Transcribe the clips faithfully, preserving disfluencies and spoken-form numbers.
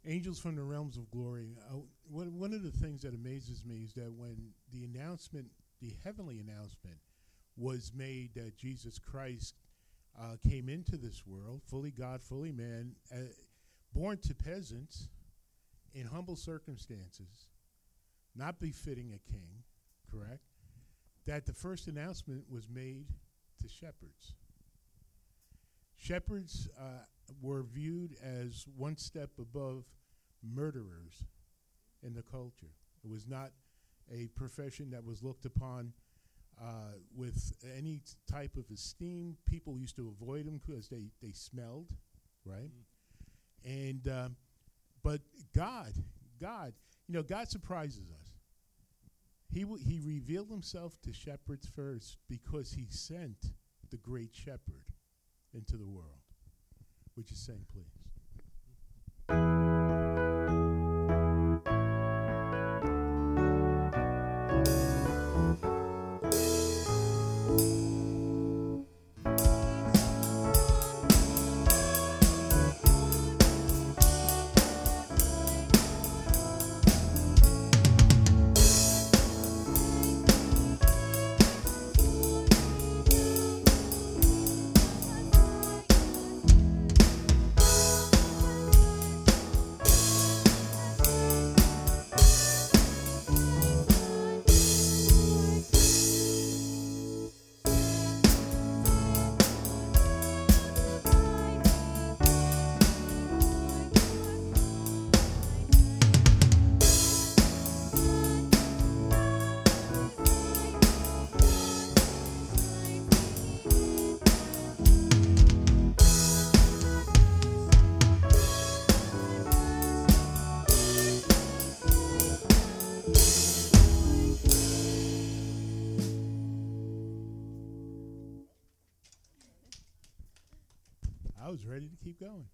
Angels from the Realms of Glory. Uh, one, one of the things that amazes me is that when the announcement, the heavenly announcement, was made that Jesus Christ uh, came into this world, fully God, fully man, uh, born to peasants in humble circumstances, not befitting a king, correct? That the first announcement was made to shepherds. Shepherds uh, were viewed as one step above murderers in the culture. It was not a profession that was looked upon uh, with any t- type of esteem. People used to avoid them because they, they smelled, right? Mm. And um, but God, God, you know, God surprises us. He w- he revealed himself to shepherds first because he sent the great shepherd into the world. Would you sing, please? I was ready to keep going.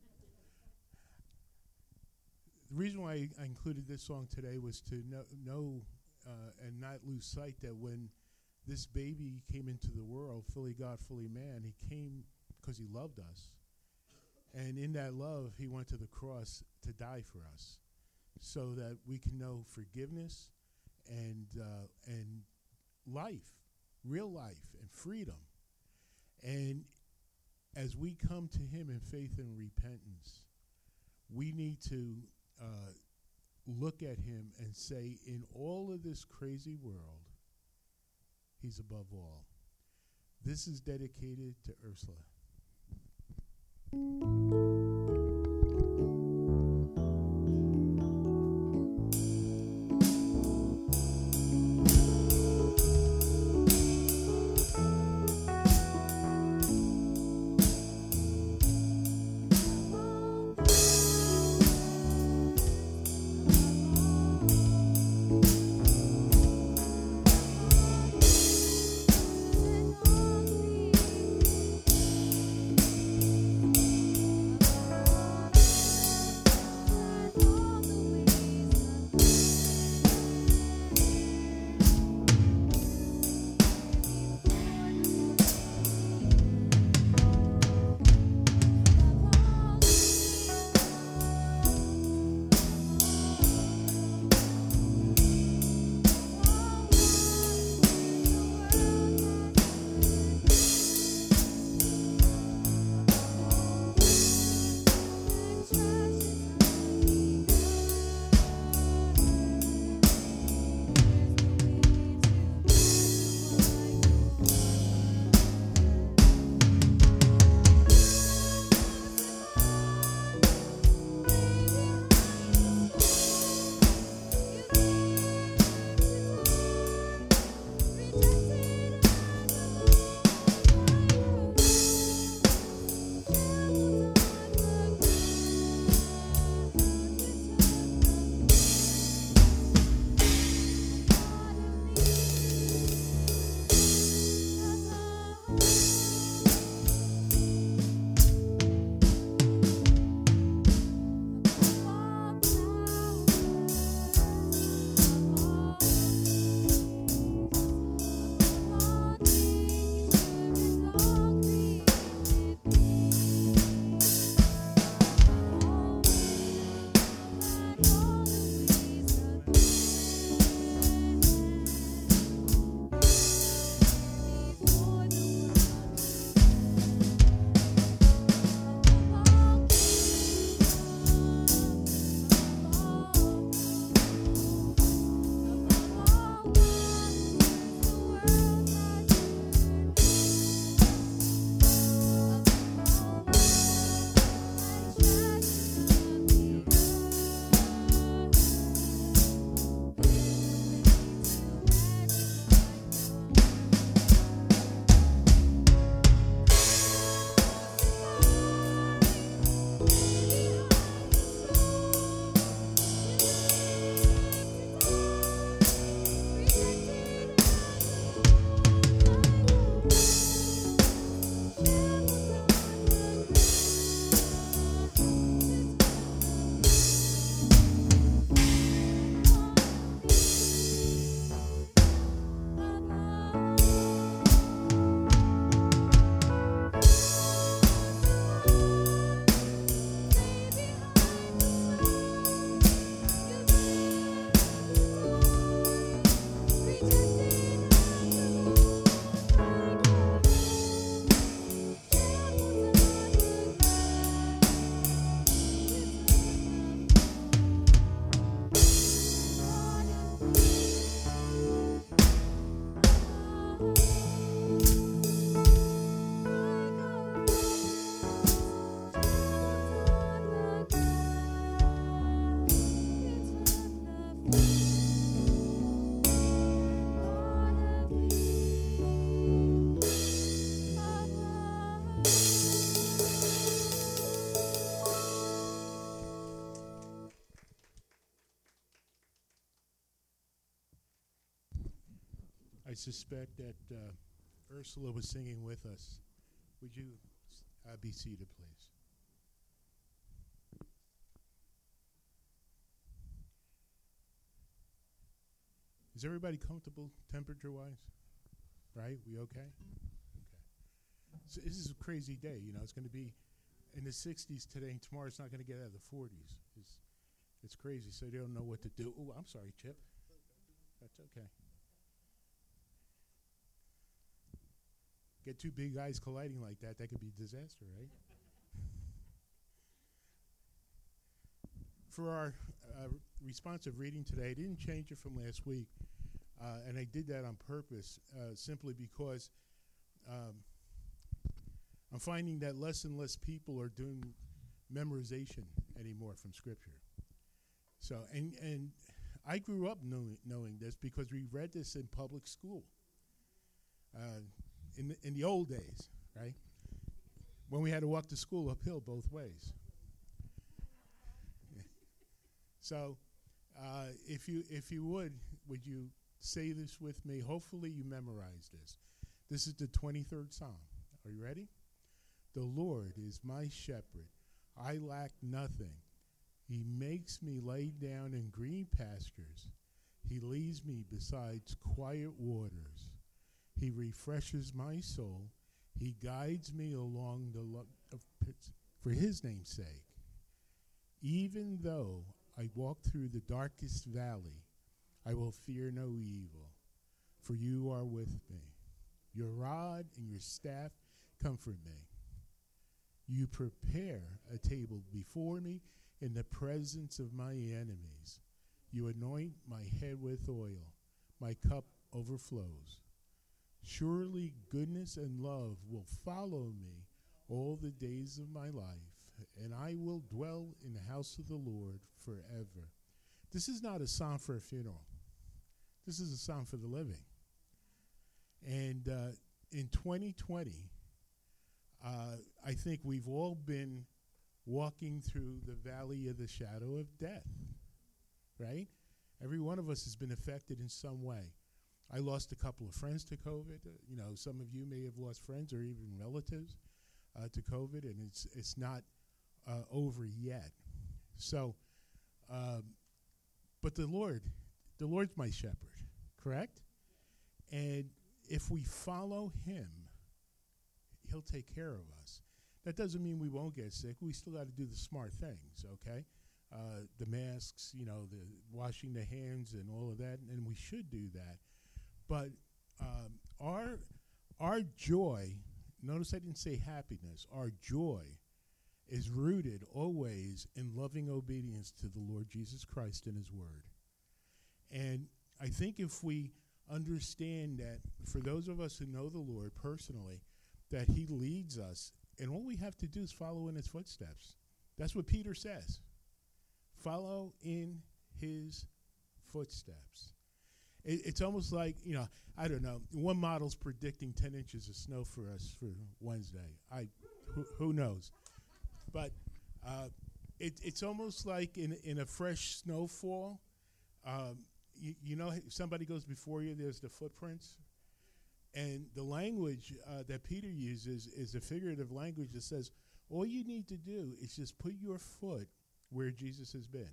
The reason why I included this song today was to know, know uh, and not lose sight that when this baby came into the world, fully God, fully man, he came because he loved us. And in that love, he went to the cross to die for us so that we can know forgiveness and uh, and life, real life, and freedom. And as we come to him in faith and repentance, we need to uh, look at him and say, in all of this crazy world, he's above all. This is dedicated to Ursula. I suspect that uh, Ursula was singing with us. Would you uh, be seated, please? Is everybody comfortable temperature-wise? Right? We okay? Okay. So this is a crazy day. You know, it's going to be in the sixties today, and tomorrow it's not going to get out of the forties. It's, it's crazy, so they don't know what to do. Oh, I'm sorry, Chip. That's okay. Get two big guys colliding like that, that could be a disaster, right? For our uh, responsive reading today, I didn't change it from last week, uh, and I did that on purpose, uh, simply because um, I'm finding that less and less people are doing memorization anymore from Scripture. So, and and I grew up knowing, knowing this because we read this in public school uh, in the, in the old days, right? When we had to walk to school uphill both ways. So, uh, if you if you would, would you say this with me? Hopefully you memorize this. This is the twenty-third Psalm. Are you ready? The Lord is my shepherd. I lack nothing. He makes me lie down in green pastures. He leads me beside quiet waters. He refreshes my soul. He guides me along the lo- of pits for his name's sake. Even though I walk through the darkest valley, I will fear no evil, for you are with me. Your rod and your staff comfort me. You prepare a table before me in the presence of my enemies. You anoint my head with oil. My cup overflows. Surely goodness and love will follow me all the days of my life, and I will dwell in the house of the Lord forever. This is not a psalm for a funeral. This is a psalm for the living. And uh, in twenty twenty, uh, I think we've all been walking through the valley of the shadow of death, right? Every one of us has been affected in some way. I lost a couple of friends to COVID. Uh, you know, some of you may have lost friends or even relatives uh, to COVID, and it's it's not uh, over yet. So, um, but the Lord, the Lord's my shepherd, correct? And if we follow him, he'll take care of us. That doesn't mean we won't get sick. We still got to do the smart things, okay? Uh, the masks, you know, the washing the hands and all of that, and we should do that. But um, our our joy, notice I didn't say happiness, our joy is rooted always in loving obedience to the Lord Jesus Christ and his word. And I think if we understand that for those of us who know the Lord personally, that he leads us, and all we have to do is follow in his footsteps. That's what Peter says. Follow in his footsteps. It, it's almost like, you know, I don't know, one model's predicting ten inches of snow for us for Wednesday. I, who, who knows? But uh, it, it's almost like in, in a fresh snowfall, um, you, you know, if somebody goes before you, there's the footprints. And the language uh, that Peter uses is a figurative language that says, all you need to do is just put your foot where Jesus has been,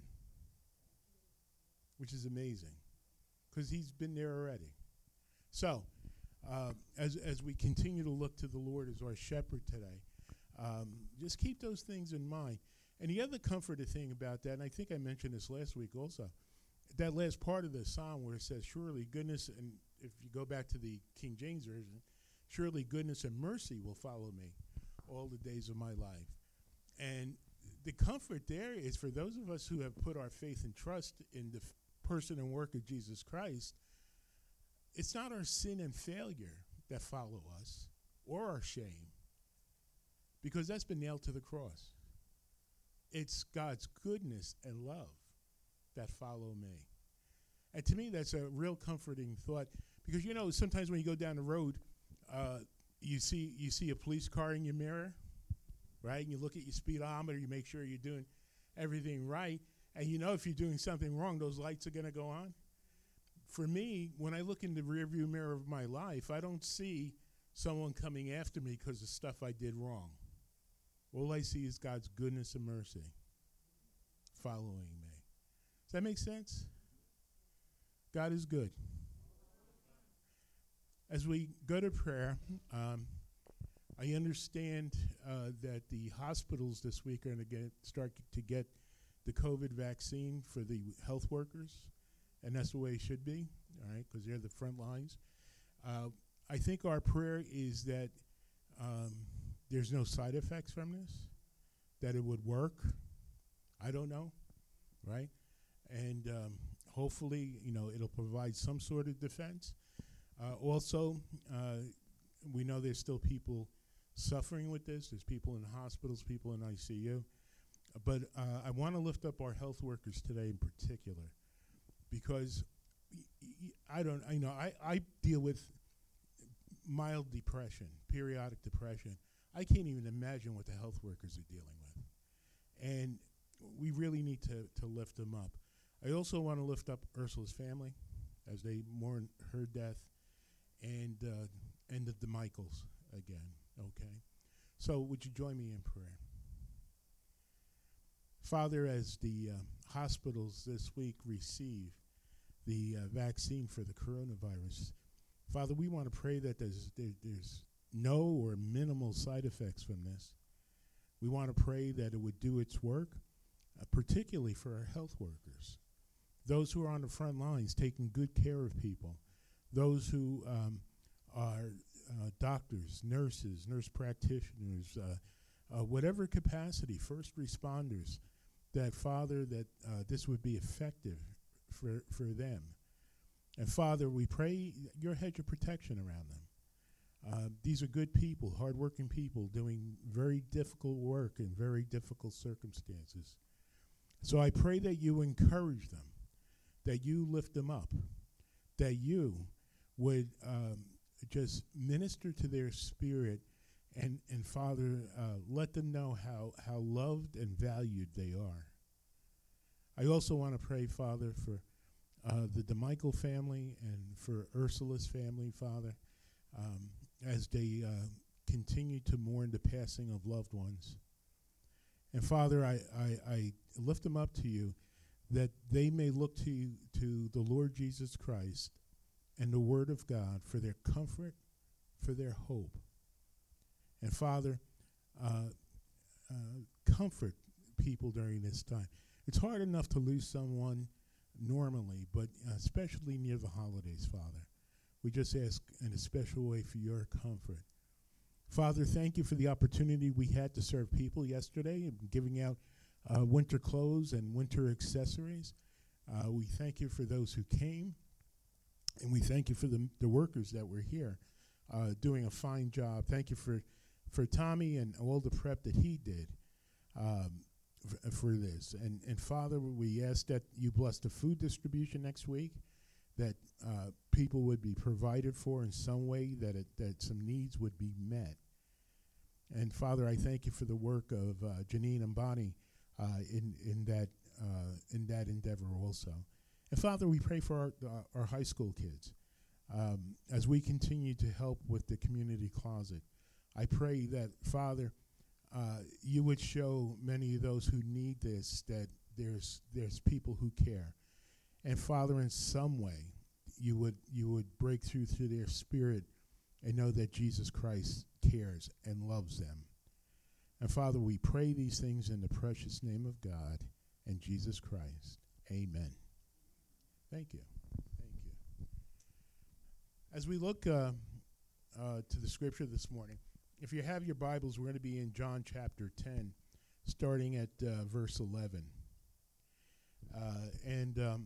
which is amazing, because he's been there already. So, uh, as as we continue to look to the Lord as our shepherd today, um, just keep those things in mind. And the other comforting thing about that, and I think I mentioned this last week also, that last part of the psalm where it says, surely goodness, and if you go back to the King James Version, surely goodness and mercy will follow me all the days of my life. And the comfort there is for those of us who have put our faith and trust in the f- person and work of Jesus Christ, it's not our sin and failure that follow us or our shame, because that's been nailed to the cross. It's God's goodness and love that follow me. And to me, that's a real comforting thought, because, you know, sometimes when you go down the road, uh, you see you see a police car in your mirror, right? And you look at your speedometer, you make sure you're doing everything right. And you know if you're doing something wrong, those lights are going to go on. for me, when I look in the rearview mirror of my life, I don't see someone coming after me because of stuff I did wrong. All I see is God's goodness and mercy following me. Does that make sense? God is good. As we go to prayer, um, I understand uh, that the hospitals this week are going to get start to get the COVID vaccine for the health workers, and that's the way it should be, all right, because they're the front lines. Uh, I think our prayer is that um, there's no side effects from this, that it would work. I don't know, right? And um, hopefully, you know, it'll provide some sort of defense. Uh, also, uh, we know there's still people suffering with this. There's people in hospitals, people in I C U. But uh, I want to lift up our health workers today in particular, because y- y- I don't, I know, I, I deal with mild depression, periodic depression. I can't even imagine what the health workers are dealing with. And we really need to, to lift them up. I also want to lift up Ursula's family as they mourn her death, and uh, and the DeMichaels again, okay? So would you join me in prayer? Father, as the uh, hospitals this week receive the uh, vaccine for the coronavirus, Father, we want to pray that there's, there, there's no or minimal side effects from this. We want to pray that it would do its work, uh, particularly for our health workers, those who are on the front lines taking good care of people, those who um, are uh, doctors, nurses, nurse practitioners, uh, uh, whatever capacity, first responders, that, Father, that uh, this would be effective for, for them. And, Father, we pray your hedge of protection around them. Uh, these are good people, hardworking people doing very difficult work in very difficult circumstances. So I pray that you encourage them, that you lift them up, that you would um, just minister to their spirit, and, and Father, uh, let them know how, how loved and valued they are. I also want to pray, Father, for uh, the DeMichael family and for Ursula's family, Father, um, as they uh, continue to mourn the passing of loved ones. And Father, I, I, I lift them up to you, that they may look to you, to the Lord Jesus Christ and the Word of God for their comfort, for their hope. And Father, uh, uh, comfort people during this time. It's hard enough to lose someone normally, but especially near the holidays, Father. We just ask in a special way for your comfort. Father, thank you for the opportunity we had to serve people yesterday and giving out uh, winter clothes and winter accessories. Uh, we thank you for those who came, and we thank you for the, the workers that were here uh, doing a fine job. Thank you for, for Tommy and all the prep that he did um, f- for this. And, and Father, we ask that you bless the food distribution next week, that uh, people would be provided for in some way, that it, that some needs would be met. And Father, I thank you for the work of uh, Janine and Bonnie uh, in in that uh, in that endeavor also. And Father, we pray for our uh, our high school kids um, as we continue to help with the community closet. I pray that, Father, uh, you would show many of those who need this that there's there's people who care. And Father, in some way, you would you would break through to their spirit and know that Jesus Christ cares and loves them. And Father, we pray these things in the precious name of God and Jesus Christ. Amen. Thank you. Thank you. As we look uh, uh, to the scripture this morning, if you have your Bibles, we're going to be in John chapter ten, starting at uh, verse eleven. Uh, and um,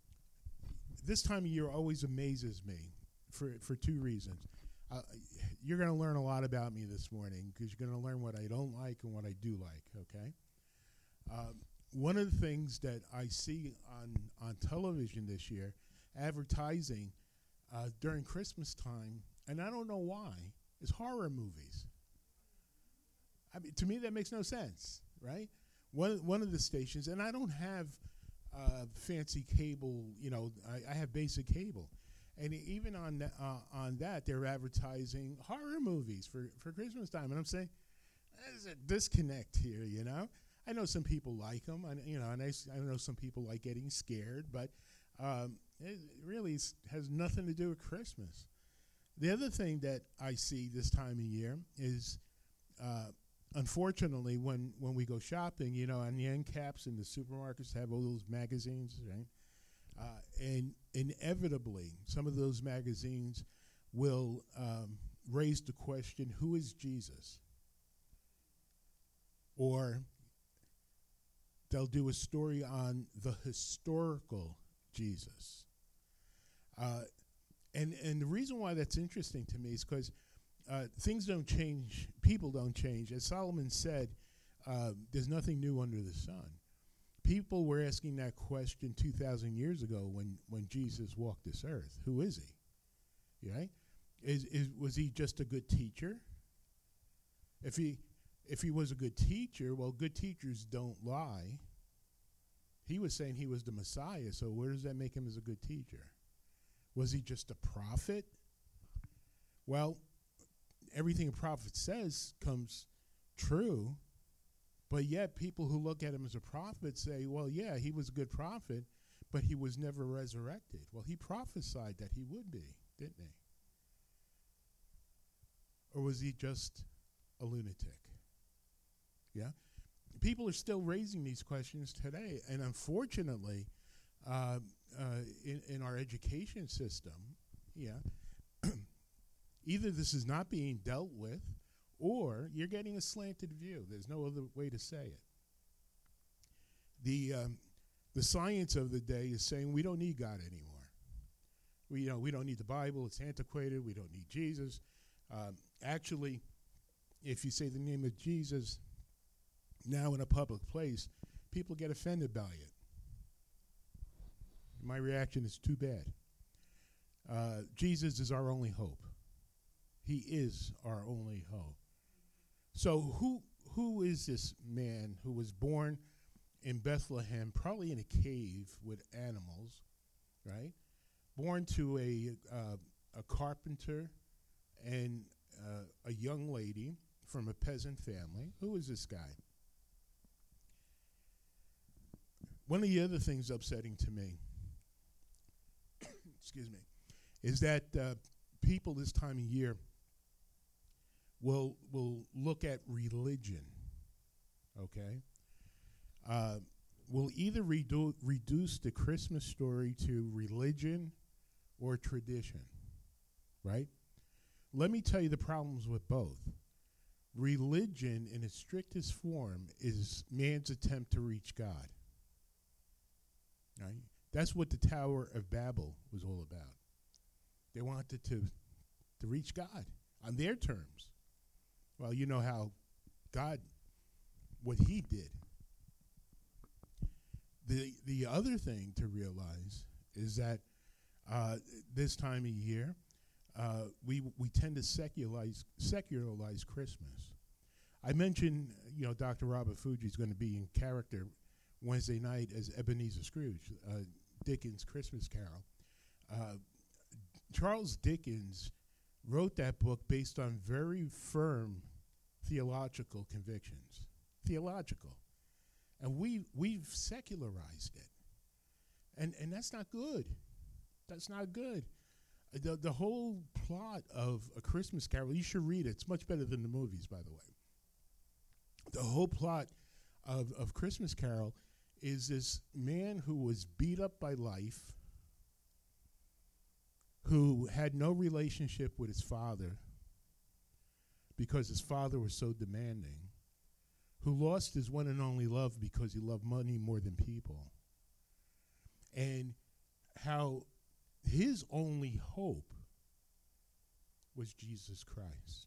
this time of year always amazes me for, for two reasons. Uh, you're going to learn a lot about me this morning because you're going to learn what I don't like and what I do like, okay? Um, one of the things that I see on, on television this year, advertising uh, during Christmas time, and I don't know why, is horror movies. I mean, to me, that makes no sense, right? One, one of the stations, and I don't have uh, fancy cable. You know, I, I have basic cable, and even on that, uh, on that, they're advertising horror movies for, for Christmas time, and I'm saying, there's a disconnect here. You know, I know some people like them, and you know, and I, s- I know some people like getting scared, but um, it really s- has nothing to do with Christmas. The other thing that I see this time of year is, uh, unfortunately, when, when we go shopping, you know, on the end caps in the supermarkets have all those magazines, right? Uh, and inevitably, some of those magazines will um, raise the question, who is Jesus? Or they'll do a story on the historical Jesus. Uh, and, and the reason why that's interesting to me is because uh, things don't change, people don't change. As Solomon said, uh, there's nothing new under the sun. People were asking that question two thousand years ago when, when Jesus walked this earth. Who is he? Right? Is, is, was he just a good teacher? If he, if he was a good teacher, well, good teachers don't lie. He was saying he was the Messiah, so where does that make him as a good teacher? Was he just a prophet? Well, everything a prophet says comes true, but yet people who look at him as a prophet say, well, yeah, he was a good prophet, but he was never resurrected. Well, he prophesied that he would be, didn't he? Or was he just a lunatic? Yeah? People are still raising these questions today, and unfortunately, uh, uh, in, in our education system, yeah, either this is not being dealt with, or you're getting a slanted view. There's no other way to say it. The um, the science of the day is saying we don't need God anymore. We you know we don't need the Bible. It's antiquated. We don't need Jesus. Um, actually, if you say the name of Jesus now in a public place, people get offended by it. My reaction is too bad. Uh, Jesus is our only hope. He is our only hope. So who who is this man who was born in Bethlehem, probably in a cave with animals, right? Born to a uh, a carpenter and uh, a young lady from a peasant family. Who is this guy? One of the other things upsetting to me, excuse me, is that uh, people this time of year will will look at religion, okay? Uh, will either redu- reduce the Christmas story to religion or tradition, right? Let me tell you the problems with both. Religion, in its strictest form, is man's attempt to reach God. Right? That's what the Tower of Babel was all about. They wanted to, to reach God on their terms. Well, you know how God, what he did. The the other thing to realize is that uh, this time of year, uh, we we tend to secularize secularize Christmas. I mentioned, you know, Doctor Robert Fuji is going to be in character Wednesday night as Ebenezer Scrooge, uh, Dickens' Christmas Carol. Uh, Charles Dickens wrote that book based on very firm theological convictions, theological, and we we've secularized it, and and that's not good. That's not good. Uh, The the whole plot of A Christmas Carol, you should read it. It's much better than the movies, by the way. The whole plot of of Christmas Carol is this man who was beat up by life, who had no relationship with his father because his father was so demanding, who lost his one and only love because he loved money more than people, and how his only hope was Jesus Christ.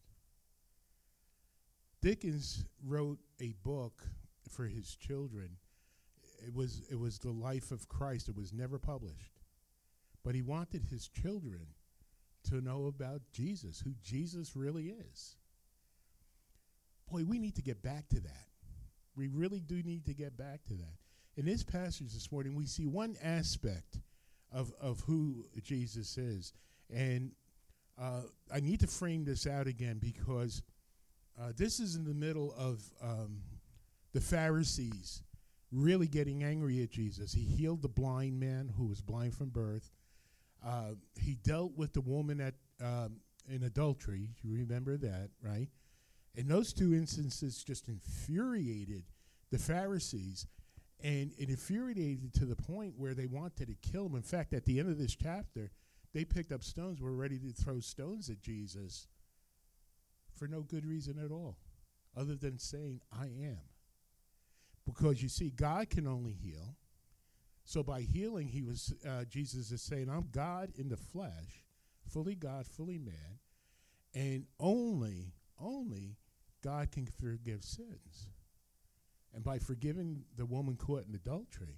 Dickens wrote a book for his children. It was it was the life of Christ. It was never published. But he wanted his children to know about Jesus, who Jesus really is. Boy, we need to get back to that. We really do need to get back to that. in this passage this morning, we see one aspect of, of who Jesus is. And uh, I need to frame this out again because uh, this is in the middle of um, the Pharisees really getting angry at Jesus. He healed the blind man who was blind from birth. Uh, he dealt with the woman at um, in adultery. You remember that, right? And those two instances just infuriated the Pharisees. And it infuriated to the point where they wanted to kill him. In fact, at the end of this chapter, they picked up stones, were ready to throw stones at Jesus for no good reason at all, other than saying, I am. Because you see, God can only heal. So by healing, he was uh, Jesus is saying, I'm God in the flesh, fully God, fully man, and only, only God can forgive sins. And by forgiving the woman caught in adultery,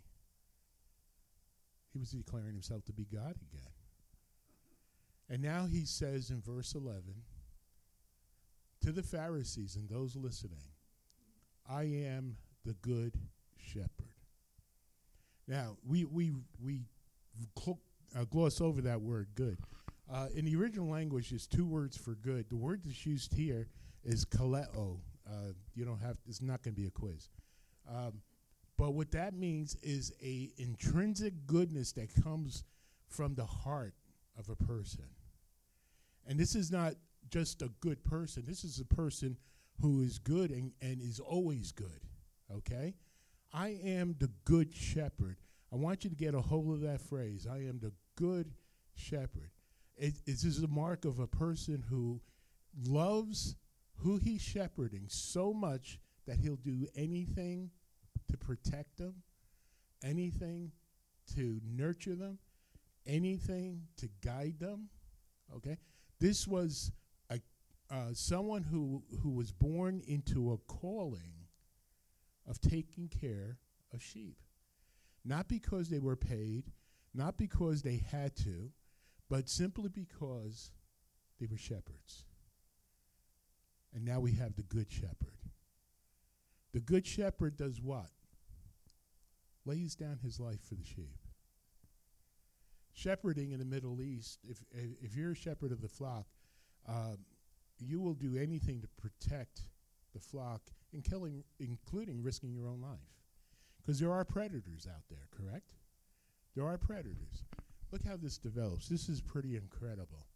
he was declaring himself to be God again. And now he says in verse eleven to the Pharisees and those listening, I am the good shepherd. Now, we we we cl- uh, gloss over that word good. Uh, in the original language, there's two words for good. The word that's used here is kaleo. Uh, you don't have, it's not going to be a quiz. Um, but what that means is a intrinsic goodness that comes from the heart of a person. And this is not just a good person. This is a person who is good and, and is always good, okay? I am the good shepherd. I want you to get a hold of that phrase. I am the good shepherd. It, it is a mark of a person who loves who he's shepherding so much that he'll do anything to protect them, anything to nurture them, anything to guide them, okay? This was a uh, someone who, who was born into a calling of taking care of sheep. Not because they were paid, not because they had to, but simply because they were shepherds. And now we have the good shepherd. The good shepherd does what? Lays down his life for the sheep. Shepherding in the Middle East, if if you're a shepherd of the flock, uh, you will do anything to protect the flock, in killing, including risking your own life. Because there are predators out there, correct? There are predators. Look how this develops. This is pretty incredible.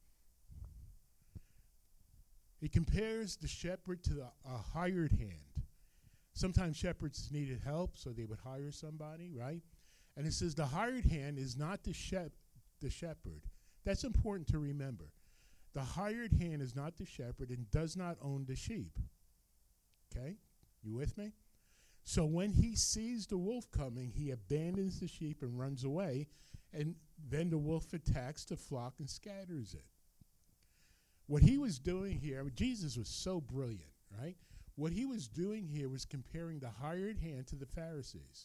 He compares the shepherd to the, a hired hand. Sometimes shepherds needed help, so they would hire somebody, right? And it says the hired hand is not the, shep- the shepherd. That's important to remember. The hired hand is not the shepherd and does not own the sheep. Okay? You with me? So when he sees the wolf coming, he abandons the sheep and runs away, and then the wolf attacks the flock and scatters it. What he was doing here, I mean, Jesus was so brilliant, right? What he was doing here was comparing the hired hand to the Pharisees.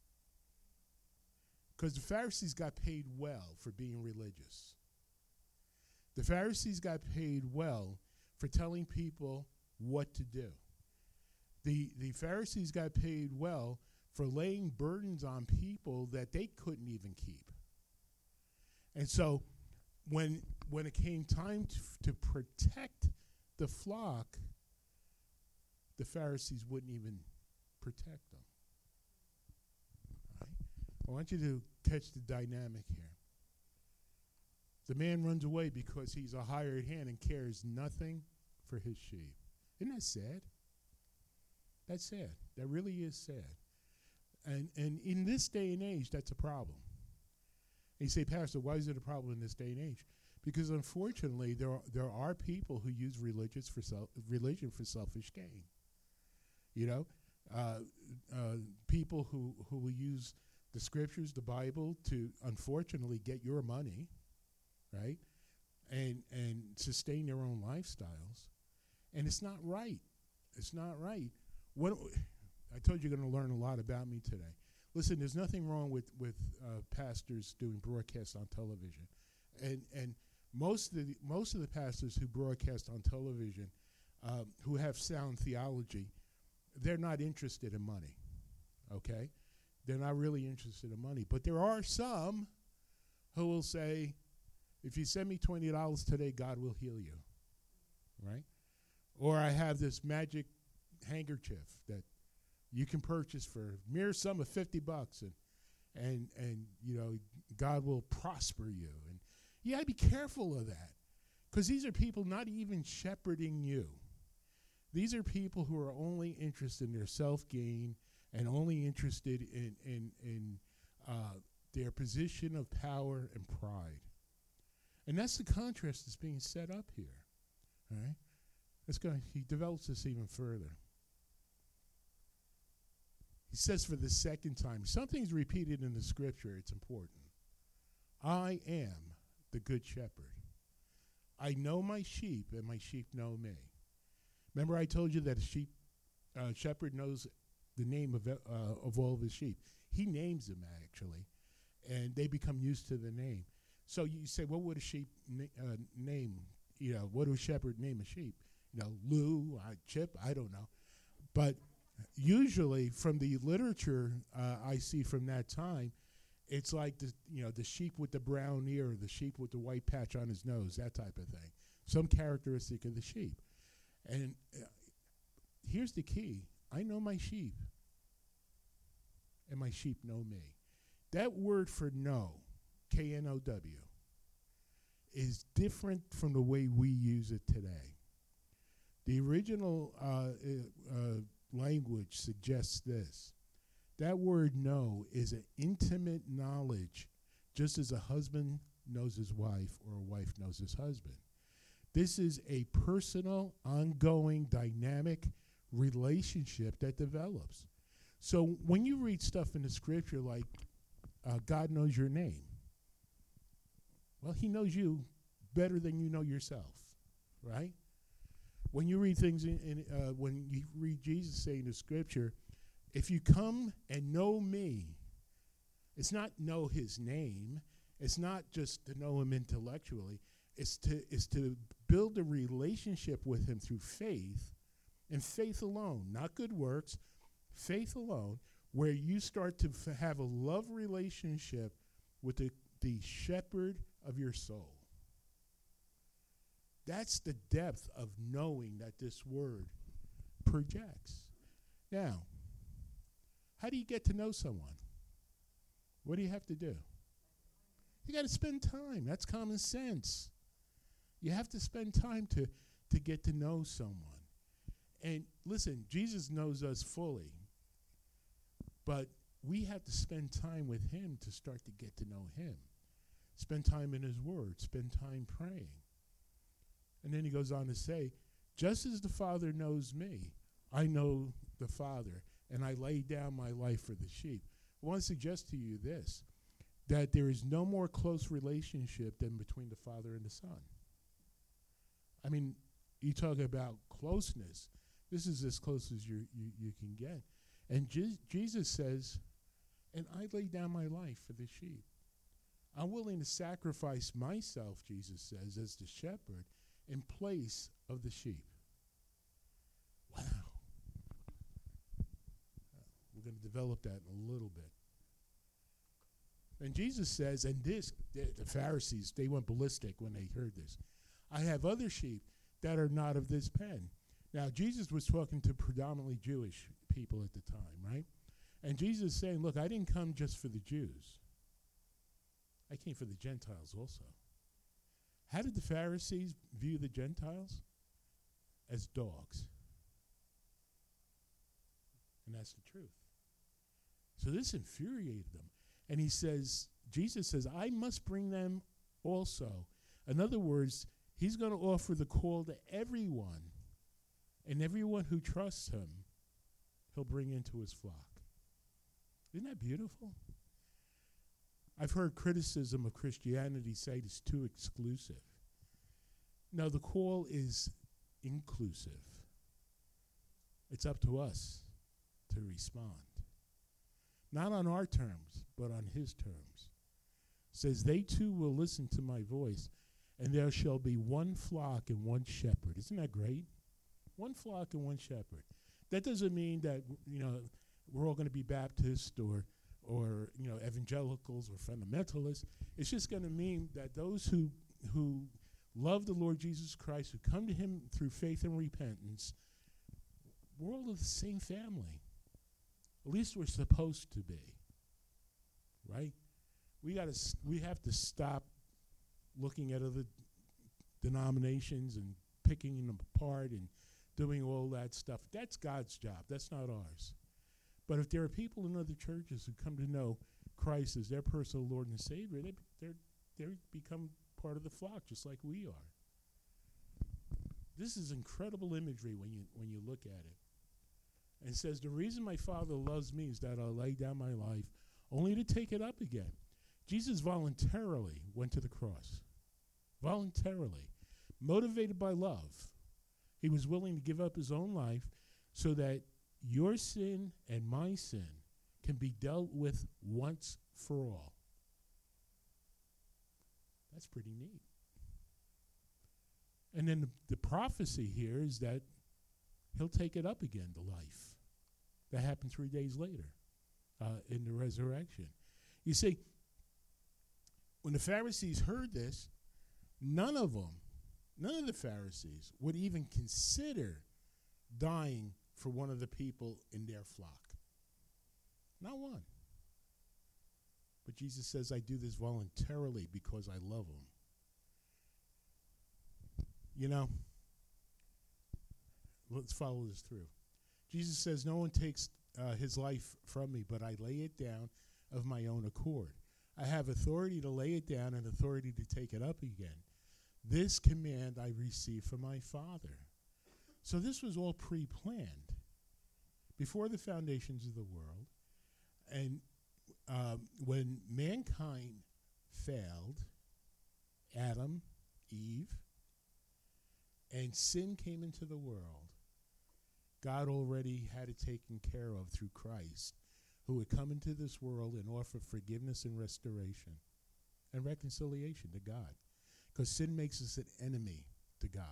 Because the Pharisees got paid well for being religious. The Pharisees got paid well for telling people what to do. The, the Pharisees got paid well for laying burdens on people that they couldn't even keep. And so when, when it came time to, to protect the flock, the Pharisees wouldn't even protect them. Right? I want you to catch the dynamic here. The man runs away because he's a hired hand and cares nothing for his sheep. Isn't that sad? That's sad. That really is sad. And and in this day and age, that's a problem. And you say, Pastor, why is it a problem in this day and age? Because unfortunately, there are, there are people who use religious for self, religion for selfish gain. You know, uh, uh, people who, who will use the scriptures, the Bible, to unfortunately get your money, right, and and sustain their own lifestyles. And it's not right. It's not right. What I told you, you're going to learn a lot about me today. Listen, there's nothing wrong with with uh, pastors doing broadcasts on television, and and most of the most of the pastors who broadcast on television, um, who have sound theology, they're not interested in money. Okay, they're not really interested in money. But there are some who will say, if you send me twenty dollars today, God will heal you, right? Or I have this magic handkerchief that you can purchase for a mere sum of fifty bucks, and and and you know, God will prosper you. And you got to be careful of that, because these are people not even shepherding you. These are people who are only interested in their self-gain and only interested in in in uh, their position of power and pride. And that's the contrast that's being set up here. All right? Let's go. He develops this even further. He says for the second time, something's repeated in the scripture, it's important. I am the good shepherd. I know my sheep, and my sheep know me. Remember I told you that a sheep uh, shepherd knows the name of, uh, of all of his sheep. He names them, actually, and they become used to the name. So you say, what would a sheep na- uh, name? You know, what would a shepherd name a sheep? You know, Lou, uh, Chip, I don't know. But usually from the literature uh, I see from that time, it's like the, you know, the sheep with the brown ear, the sheep with the white patch on his nose, that type of thing. Some characteristic of the sheep. And uh, here's the key. I know my sheep, and my sheep know me. That word for know, K N O W, is different from the way we use it today. The original uh, uh, language suggests this. That word know is an intimate knowledge, just as a husband knows his wife or a wife knows his husband. This is a personal, ongoing, dynamic relationship that develops. So when you read stuff in the scripture like uh, God knows your name, well, he knows you better than you know yourself, right? When you read things in, in uh, when you read Jesus saying in the scripture, if you come and know me, it's not know his name. It's not just to know him intellectually. It's to, it's to build a relationship with him through faith, and faith alone, not good works, faith alone, where you start to f- have a love relationship with the, the shepherd of your soul. That's the depth of knowing that this word projects. Now, how do you get to know someone? What do you have to do? You got to spend time. That's common sense. You have to spend time to, to get to know someone. And listen, Jesus knows us fully, but we have to spend time with him to start to get to know him. Spend time in his word. Spend time praying. And then he goes on to say, just as the Father knows me, I know the Father, and I lay down my life for the sheep. I want to suggest to you this, that there is no more close relationship than between the Father and the Son. I mean, you talk about closeness. This is as close as you you, you can get. And Je- Jesus says, and I lay down my life for the sheep. I'm willing to sacrifice myself, Jesus says, as the shepherd, in place of the sheep. Wow. Uh, we're going to develop that in a little bit. And Jesus says, and this, the, the Pharisees, they went ballistic when they heard this. I have other sheep that are not of this pen. Now, Jesus was talking to predominantly Jewish people at the time, right? And Jesus is saying, look, I didn't come just for the Jews. I came for the Gentiles also. How did the Pharisees view the Gentiles? As dogs. And that's the truth. So this infuriated them. And he says, Jesus says, I must bring them also. In other words, he's going to offer the call to everyone. And everyone who trusts him, he'll bring into his flock. Isn't that beautiful? I've heard criticism of Christianity say it's too exclusive. No, the call is inclusive. It's up to us to respond. Not on our terms, but on his terms. It says, they too will listen to my voice, and there shall be one flock and one shepherd. Isn't that great? One flock and one shepherd. That doesn't mean that, you know, we're all going to be Baptist or evangelicals or fundamentalists. It's just going to mean that those who who love the Lord Jesus Christ, who come to him through faith and repentance, we're all of the same family. At least we're supposed to be. Right? We got to we have to stop looking at other denominations and picking them apart and doing all that stuff. That's God's job. That's not ours. But if there are people in other churches who come to know Christ as their personal Lord and Savior, they they're they become part of the flock just like we are. This is incredible imagery when you when you look at it. And it says, the reason my Father loves me is that I'll lay down my life only to take it up again. Jesus voluntarily went to the cross. Voluntarily. Motivated by love. He was willing to give up his own life so that your sin and my sin can be dealt with once for all. That's pretty neat. And then the, the prophecy here is that he'll take it up again, the life. That happened three days later uh, in the resurrection. You see, when the Pharisees heard this, none of them, none of the Pharisees would even consider dying for one of the people in their flock. Not one. But Jesus says, I do this voluntarily because I love them. You know, let's follow this through. Jesus says, no one takes uh, his life from me, but I lay it down of my own accord. I have authority to lay it down and authority to take it up again. This command I received from my Father. So this was all pre-planned before the foundations of the world. And um, when mankind failed, Adam, Eve, and sin came into the world, God already had it taken care of through Christ, who would come into this world and offer forgiveness and restoration and reconciliation to God. Because sin makes us an enemy to God.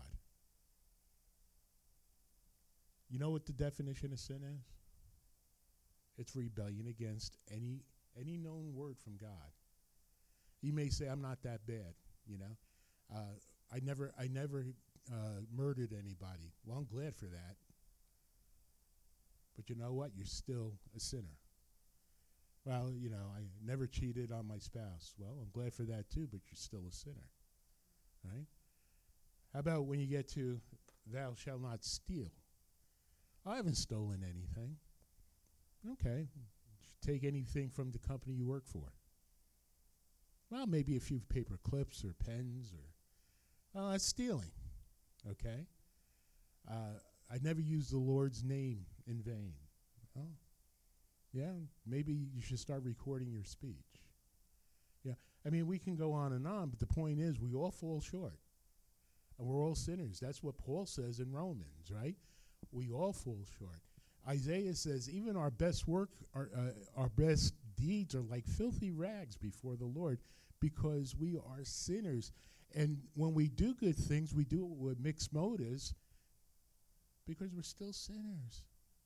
You know what the definition of sin is? It's rebellion against any any known word from God. You may say, I'm not that bad, you know. Uh, I never I never uh, murdered anybody. Well, I'm glad for that. But you know what? You're still a sinner. Well, you know, I never cheated on my spouse. Well, I'm glad for that too, but you're still a sinner. Right? How about when you get to thou shalt not steal? I haven't stolen anything. Okay. Take anything from the company you work for. Well, maybe a few paper clips or pens or, oh, that's stealing. Okay. Uh, I never used the Lord's name in vain. Oh, yeah, maybe you should start recording your speech. Yeah, I mean, we can go on and on, but the point is we all fall short. And we're all sinners. That's what Paul says in Romans, right? We all fall short. Isaiah says even our best work, our, uh, our best deeds are like filthy rags before the Lord because we are sinners. And when we do good things, we do it with mixed motives because we're still sinners.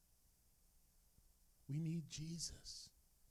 We need Jesus.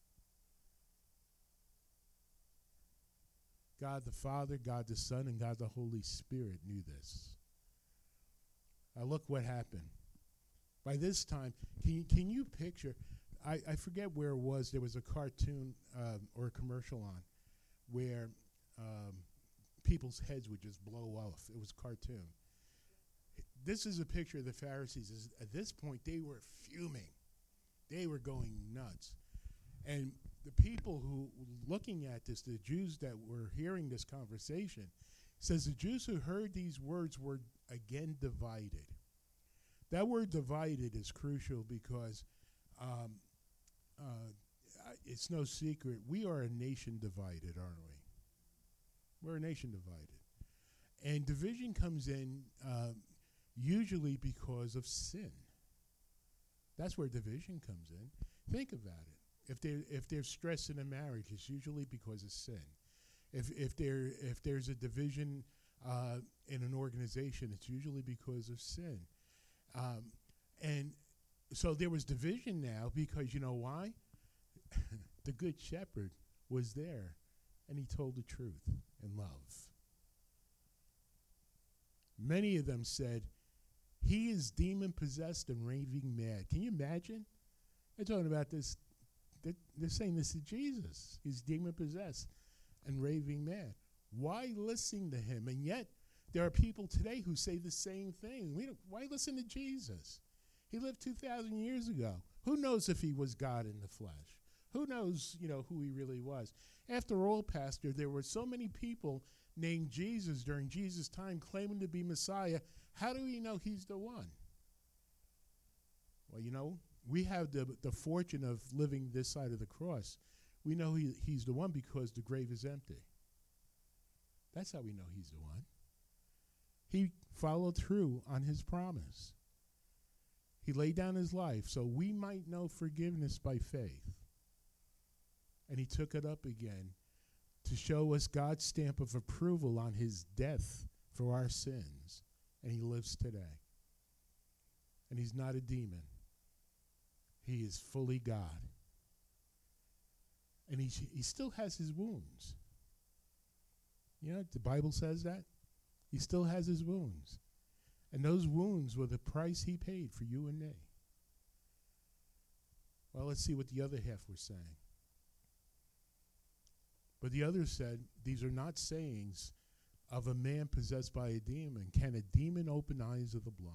God the Father, God the Son, and God the Holy Spirit knew this. Now look what happened. By this time, can you, can you picture, I, I forget where it was, there was a cartoon um, or a commercial on where um, people's heads would just blow off. It was a cartoon. This is a picture of the Pharisees. At this point, they were fuming. They were going nuts. And the people who were looking at this, the Jews that were hearing this conversation, says the Jews who heard these words were again divided. That word divided is crucial because um, uh, it's no secret. We are a nation divided, aren't we? We're a nation divided. And division comes in uh, usually because of sin. That's where division comes in. Think about it. If there if there's stress in a marriage, it's usually because of sin. If if there if there's a division uh, in an organization, it's usually because of sin. Um, and so there was division now because you know why? The Good Shepherd was there, and he told the truth in love. Many of them said, he is demon-possessed and raving mad. Can you imagine? They're talking about this. They're, they're saying this to Jesus. He's demon-possessed and raving mad. Why listen to him? And yet, there are people today who say the same thing. We don't, why listen to Jesus? He lived two thousand years ago. Who knows if he was God in the flesh? Who knows, you know, who he really was? After all, Pastor, there were so many people named Jesus during Jesus' time claiming to be Messiah. How do we know he's the one? Well, you know, we have the, the fortune of living this side of the cross. We know he, he's the one because the grave is empty. That's how we know he's the one. He followed through on his promise. He laid down his life so we might know forgiveness by faith. And he took it up again to show us God's stamp of approval on his death for our sins. And he lives today. And he's not a demon. He is fully God. And he, sh- he still has his wounds. You know, the Bible says that. He still has his wounds. And those wounds were the price he paid for you and me. Well, let's see what the other half were saying. But the others said, these are not sayings of a man possessed by a demon. Can a demon open eyes of the blind?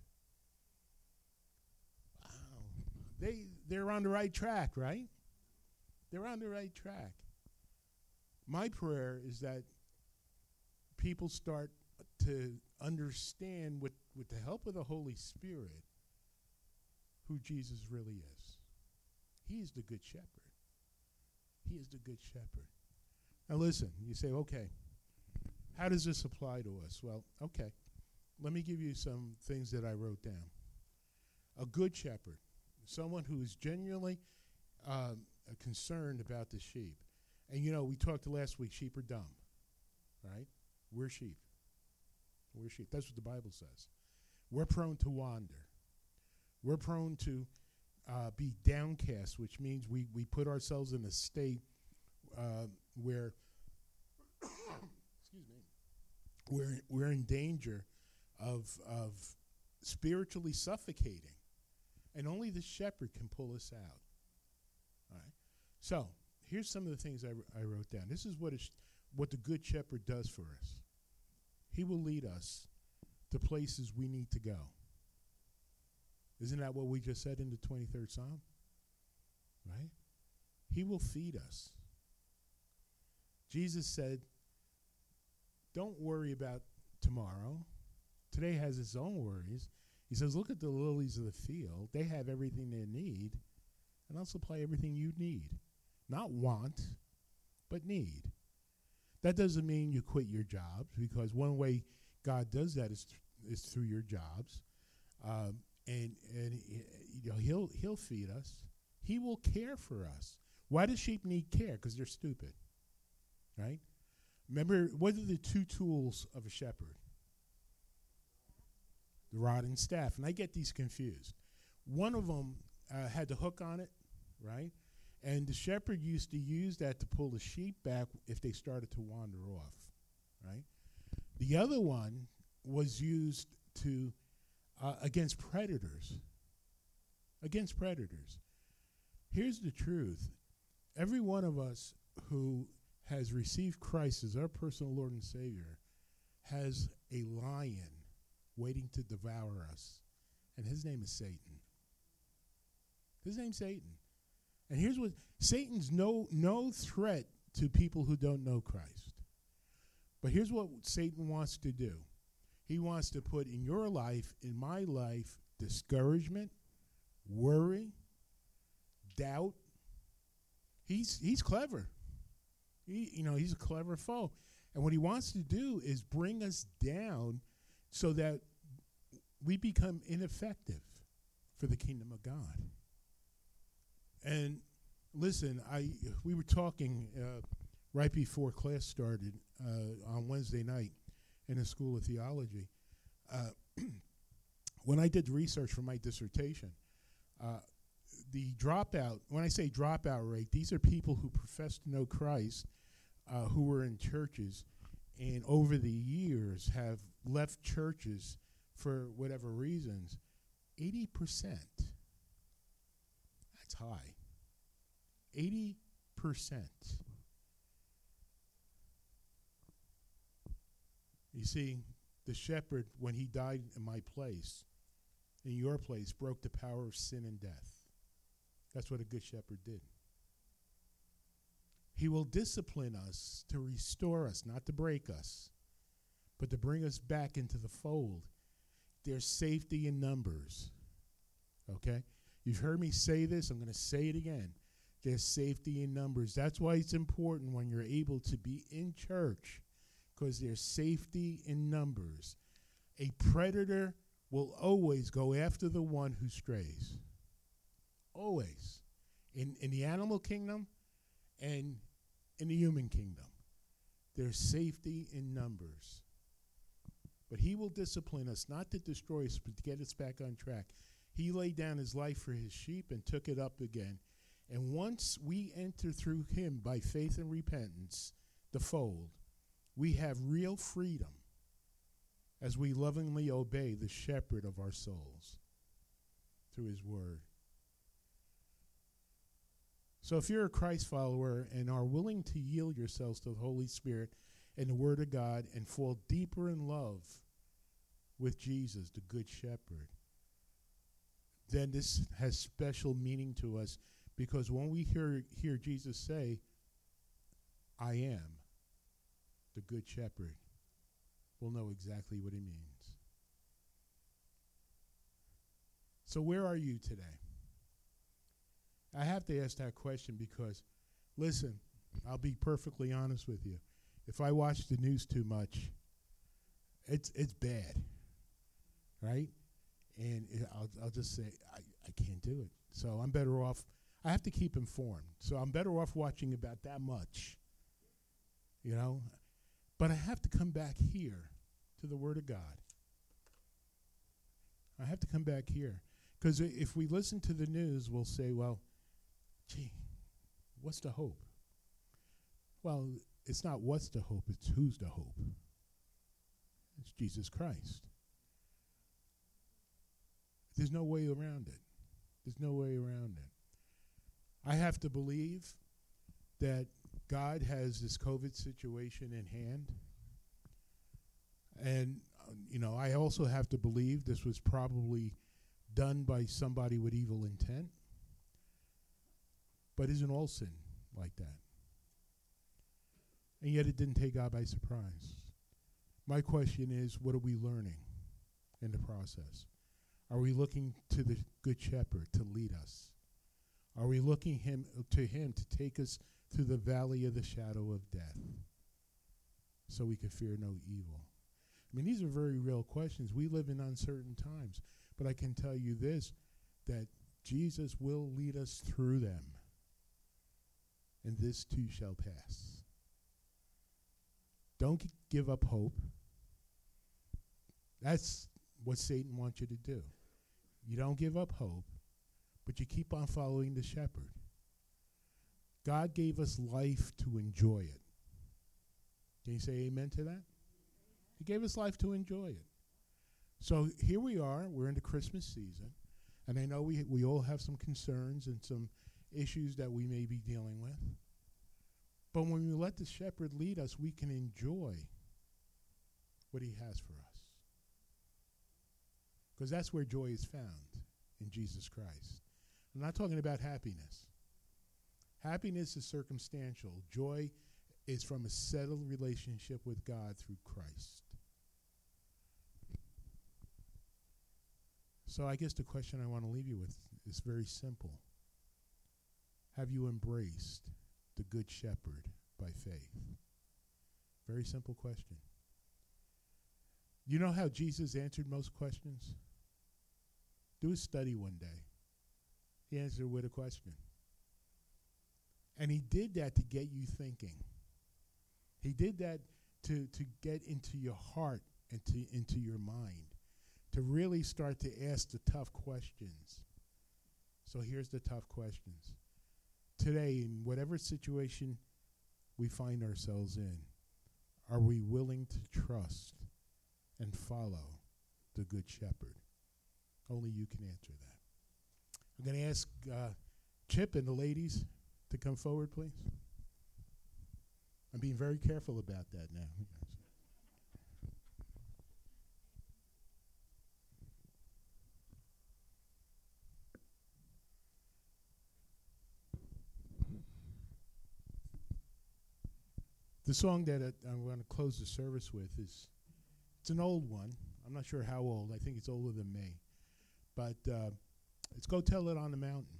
Wow. They, they're on the right track, right? They're on the right track. My prayer is that people start to understand, with, with the help of the Holy Spirit, who Jesus really is. He is the good shepherd. He is the good shepherd. Now listen, you say, okay, how does this apply to us? Well, okay, let me give you some things that I wrote down. A good shepherd, someone who is genuinely um, concerned about the sheep. And you know, we talked last week, sheep are dumb, right? We're sheep. We're sheep. That's what the Bible says. We're prone to wander. We're prone to uh, be downcast, which means we, we put ourselves in a state uh, where excuse me, we're we're in danger of of spiritually suffocating, and only the shepherd can pull us out. All right. So here's some of the things I, I wrote down. This is what is what the good shepherd does for us. He will lead us to places we need to go. Isn't that what we just said in the twenty-third Psalm? Right? He will feed us. Jesus said, don't worry about tomorrow. Today has its own worries. He says, look at the lilies of the field. They have everything they need, and I'll supply everything you need. Not want, but need. That doesn't mean you quit your jobs, because one way God does that is, th- is through your jobs. Um, and and you know, he'll, he'll feed us. He will care for us. Why do sheep need care? Because they're stupid. Right? Remember, what are the two tools of a shepherd? The rod and staff. And I get these confused. One of them uh, had the hook on it, right? And the shepherd used to use that to pull the sheep back if they started to wander off, right? The other one was used to uh, against predators. Against predators. Here's the truth. Every one of us who has received Christ as our personal Lord and Savior has a lion waiting to devour us. And his name is Satan. His name's Satan. And here's what, Satan's no, no threat to people who don't know Christ. But here's what Satan wants to do. He wants to put in your life, in my life, discouragement, worry, doubt. He's, he's clever. He, you know, he's a clever foe. And what he wants to do is bring us down so that we become ineffective for the kingdom of God. And listen, I we were talking uh, right before class started uh, on Wednesday night in the School of Theology. Uh, when I did research for my dissertation, uh, the dropout, when I say dropout rate, these are people who profess to know Christ, uh, who were in churches, and over the years have left churches for whatever reasons. eighty percent. That's high. eighty percent. You see, the shepherd, when he died in my place, in your place, broke the power of sin and death. That's what a good shepherd did. He will discipline us to restore us, not to break us, but to bring us back into the fold. There's safety in numbers. Okay? You've heard me say this. I'm going to say it again. There's safety in numbers. That's why it's important when you're able to be in church, because there's safety in numbers. A predator will always go after the one who strays. Always. In, in the animal kingdom and in the human kingdom. There's safety in numbers. But he will discipline us, not to destroy us, but to get us back on track. He laid down his life for his sheep and took it up again. And once we enter through him by faith and repentance, the fold, we have real freedom as we lovingly obey the shepherd of our souls through his word. So if you're a Christ follower and are willing to yield yourselves to the Holy Spirit and the word of God and fall deeper in love with Jesus, the good shepherd, then this has special meaning to us, because when we hear, hear Jesus say, I am the good shepherd, we'll know exactly what he means. So where are you today? I have to ask that question because, listen, I'll be perfectly honest with you. If I watch the news too much, it's it's bad, right? And it, I'll, I'll just say, I, I can't do it. So I'm better off, I have to keep informed. So I'm better off watching about that much, you know? But I have to come back here to the Word of God. I have to come back here. Because if we listen to the news, we'll say, well, gee, what's the hope? Well, it's not what's the hope, it's who's the hope. It's Jesus Christ. There's no way around it. There's no way around it. I have to believe that God has this COVID situation in hand. And, uh, you know, I also have to believe this was probably done by somebody with evil intent. But isn't all sin like that? And yet it didn't take God by surprise. My question is, what are we learning in the process? Are we looking to the Good Shepherd to lead us? Are we looking him to him to take us through the valley of the shadow of death so we can fear no evil? I mean, these are very real questions. We live in uncertain times. But I can tell you this, that Jesus will lead us through them. And this too shall pass. Don't g- give up hope. That's what Satan wants you to do. You don't give up hope, but you keep on following the shepherd. God gave us life to enjoy it. Can you say amen to that? He gave us life to enjoy it. So here we are. We're in the Christmas season. And I know we we all have some concerns and some issues that we may be dealing with. But when we let the shepherd lead us, we can enjoy what he has for us. Because that's where joy is found, in Jesus Christ. I'm not talking about happiness. Happiness is circumstantial. Joy is from a settled relationship with God through Christ. So I guess the question I want to leave you with is very simple. Have you embraced the Good Shepherd by faith? Very simple question. You know how Jesus answered most questions? Do a study one day. He answered with a question. And he did that to get you thinking. He did that to, to get into your heart and to into your mind, to really start to ask the tough questions So here's the tough questions. Today, in whatever situation we find ourselves in, are we willing to trust and follow the Good Shepherd? Only you can answer that. I'm going to ask uh, Chip and the ladies to come forward, please. I'm being very careful about that now. The song that I, I'm going to close the service with is, it's an old one. I'm not sure how old. I think it's older than me. But uh, it's Go Tell It on the Mountain.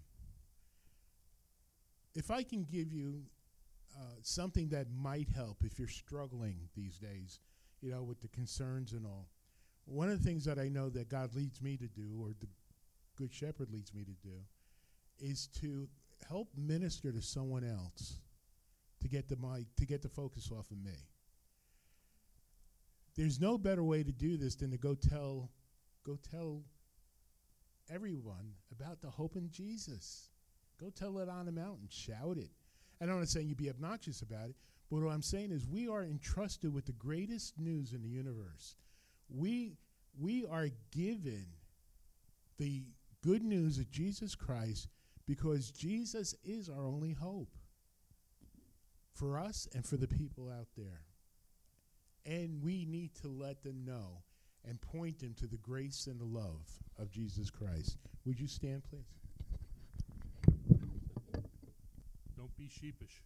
If I can give you uh, something that might help if you're struggling these days, you know, with the concerns and all, one of the things that I know that God leads me to do, or the Good Shepherd leads me to do, is to help minister to someone else to get the mic, to get the focus off of me. There's no better way to do this than to go tell, go tell everyone about the hope in Jesus. Go tell it on the mountain. Shout it. And I'm not saying you be obnoxious about it, but what I'm saying is we are entrusted with the greatest news in the universe. We, we are given the good news of Jesus Christ because Jesus is our only hope for us and for the people out there. And we need to let them know and point them to the grace and the love of Jesus Christ. Would you stand, please? Don't be sheepish.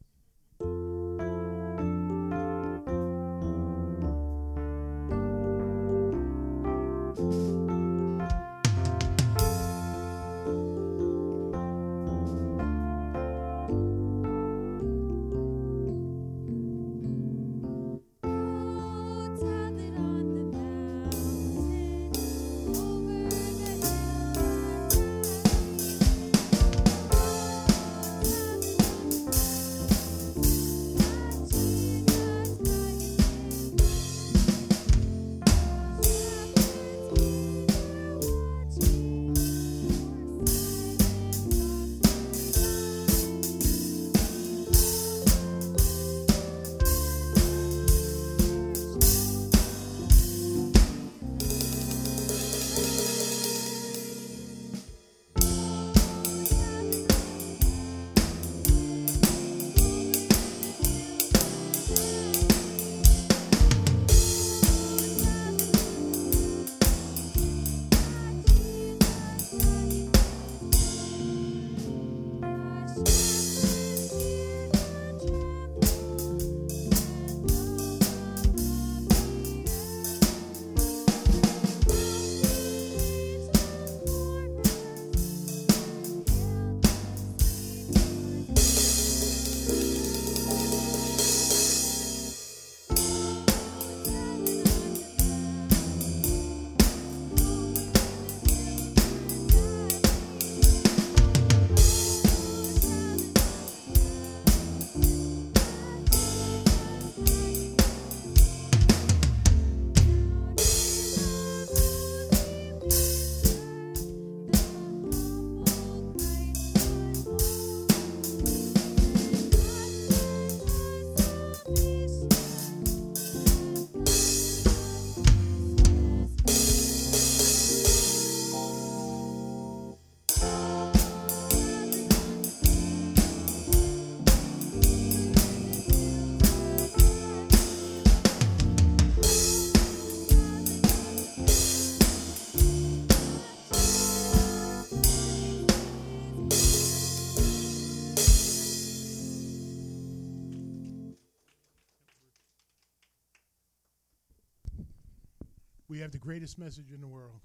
We have the greatest message in the world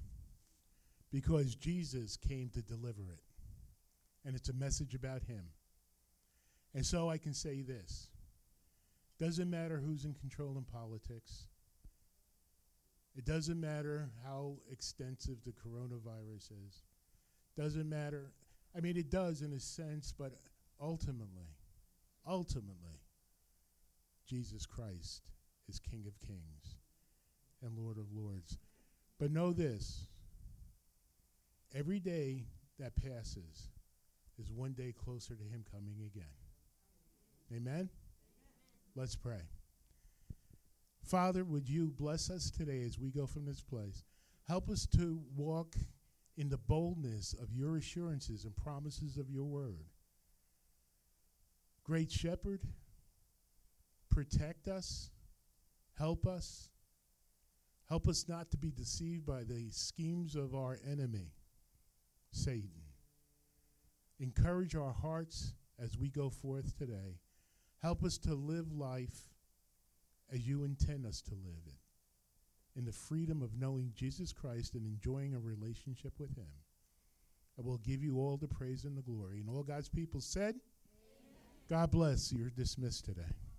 because Jesus came to deliver it. And it's a message about him. And so I can say this. Doesn't matter who's in control in politics. It doesn't matter how extensive the coronavirus is. Doesn't matter. I mean, it does in a sense, but ultimately, ultimately, Jesus Christ is King of Kings and Lord of Lords. But know this. Every day that passes is one day closer to him coming again. Amen? Amen? Let's pray. Father, would you bless us today as we go from this place? Help us to walk in the boldness of your assurances and promises of your word. Great Shepherd, protect us, help us. Help us not to be deceived by the schemes of our enemy, Satan. Encourage our hearts as we go forth today. Help us to live life as you intend us to live it, in the freedom of knowing Jesus Christ and enjoying a relationship with him. I will give you all the praise and the glory. And all God's people said, amen. God bless. You're dismissed today.